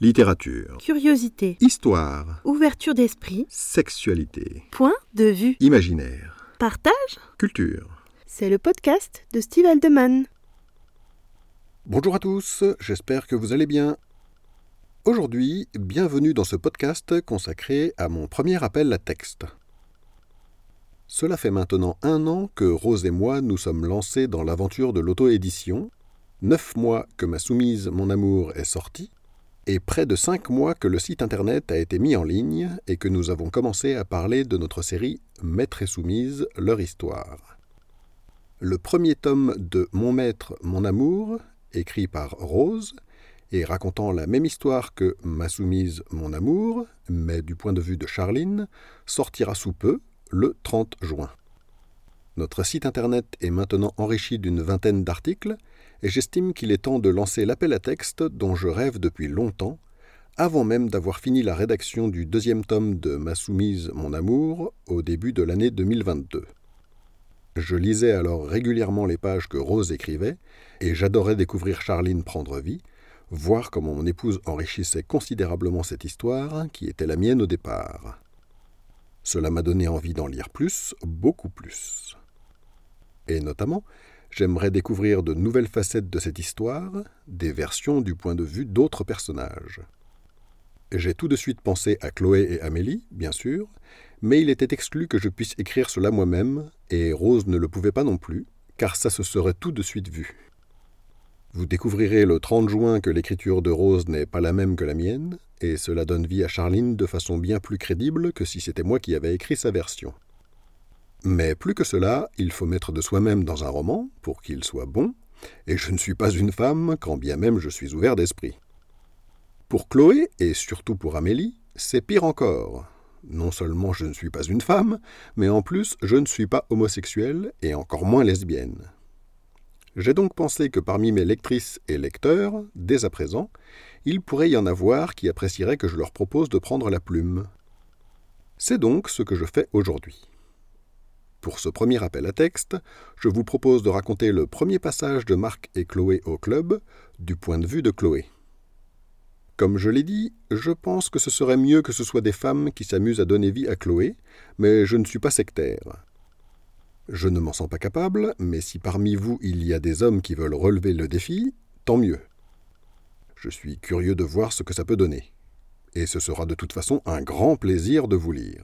Littérature, Curiosité, histoire, ouverture d'esprit, sexualité, point de vue, imaginaire, partage. culture. C'est le podcast de Steve Aldeman. Bonjour à tous, j'espère que vous allez bien. Aujourd'hui, bienvenue dans ce podcast consacré à mon premier appel à texte. Cela fait maintenant 1 an que Rose et moi nous sommes lancés dans l'aventure de l'auto-édition, 9 mois que Ma Soumise, Mon Amour est sorti, et près de 5 mois que le site internet a été mis en ligne et que nous avons commencé à parler de notre série Maître et Soumise, leur histoire. Le premier tome de Mon Maître, Mon Amour, écrit par Rose, et racontant la même histoire que Ma Soumise, Mon Amour, mais du point de vue de Charline, sortira sous peu, le 30 juin. Notre site internet est maintenant enrichi d'une 20aine d'articles, et j'estime qu'il est temps de lancer l'appel à texte dont je rêve depuis longtemps, avant même d'avoir fini la rédaction du 2e tome de Ma Soumise, Mon Amour, au début de l'année 2022. Je lisais alors régulièrement les pages que Rose écrivait, et j'adorais découvrir Charline prendre vie, voir comment mon épouse enrichissait considérablement cette histoire, qui était la mienne au départ. Cela m'a donné envie d'en lire plus, beaucoup plus. Et notamment, j'aimerais découvrir de nouvelles facettes de cette histoire, des versions du point de vue d'autres personnages. J'ai tout de suite pensé à Chloé et Amélie, bien sûr, mais il était exclu que je puisse écrire cela moi-même, et Rose ne le pouvait pas non plus, car ça se serait tout de suite vu. Vous découvrirez le 30 juin que l'écriture de Rose n'est pas la même que la mienne, et cela donne vie à Charline de façon bien plus crédible que si c'était moi qui avais écrit sa version. Mais plus que cela, il faut mettre de soi-même dans un roman pour qu'il soit bon, et je ne suis pas une femme, quand bien même je suis ouvert d'esprit. Pour Chloé, et surtout pour Amélie, c'est pire encore. Non seulement je ne suis pas une femme, mais en plus je ne suis pas homosexuelle et encore moins lesbienne. J'ai donc pensé que parmi mes lectrices et lecteurs, dès à présent, il pourrait y en avoir qui apprécieraient que je leur propose de prendre la plume. C'est donc ce que je fais aujourd'hui. Pour ce premier appel à texte, je vous propose de raconter le premier passage de Marc et Chloé au club, du point de vue de Chloé. Comme je l'ai dit, je pense que ce serait mieux que ce soit des femmes qui s'amusent à donner vie à Chloé, mais je ne suis pas sectaire. Je ne m'en sens pas capable, mais si parmi vous il y a des hommes qui veulent relever le défi, tant mieux. Je suis curieux de voir ce que ça peut donner. Et ce sera de toute façon un grand plaisir de vous lire.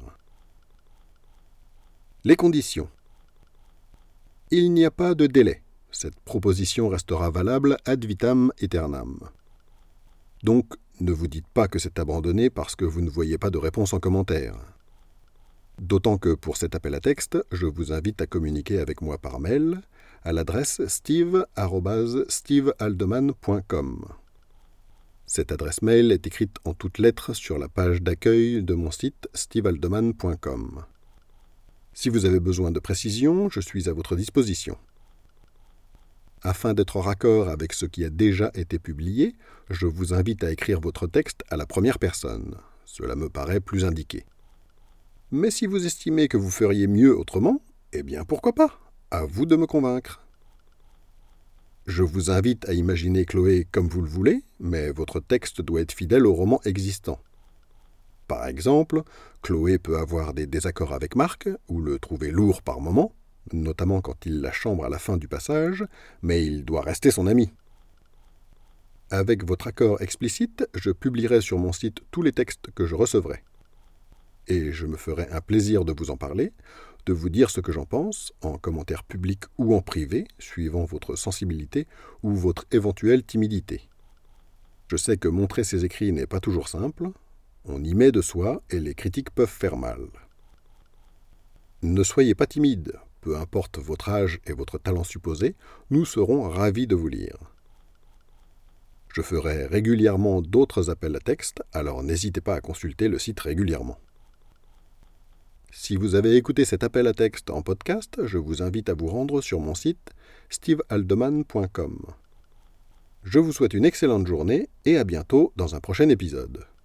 Les conditions. Il n'y a pas de délai. Cette proposition restera valable ad vitam aeternam. Donc, ne vous dites pas que c'est abandonné parce que vous ne voyez pas de réponse en commentaire. D'autant que pour cet appel à texte, je vous invite à communiquer avec moi par mail à l'adresse steve@stevealdeman.com. Cette adresse mail est écrite en toutes lettres sur la page d'accueil de mon site stevealdeman.com. Si vous avez besoin de précision, je suis à votre disposition. Afin d'être en raccord avec ce qui a déjà été publié, je vous invite à écrire votre texte à la première personne. Cela me paraît plus indiqué. Mais si vous estimez que vous feriez mieux autrement, eh bien pourquoi pas? À vous de me convaincre. Je vous invite à imaginer Chloé comme vous le voulez, mais votre texte doit être fidèle au roman existant. Par exemple, Chloé peut avoir des désaccords avec Marc, ou le trouver lourd par moments, notamment quand il la chambre à la fin du passage, mais il doit rester son ami. Avec votre accord explicite, je publierai sur mon site tous les textes que je recevrai. Et je me ferai un plaisir de vous en parler, de vous dire ce que j'en pense, en commentaire public ou en privé, suivant votre sensibilité ou votre éventuelle timidité. Je sais que montrer ses écrits n'est pas toujours simple, on y met de soi et les critiques peuvent faire mal. Ne soyez pas timide, peu importe votre âge et votre talent supposé, nous serons ravis de vous lire. Je ferai régulièrement d'autres appels à texte, alors n'hésitez pas à consulter le site régulièrement. Si vous avez écouté cet appel à texte en podcast, je vous invite à vous rendre sur mon site stevealdeman.com. Je vous souhaite une excellente journée et à bientôt dans un prochain épisode.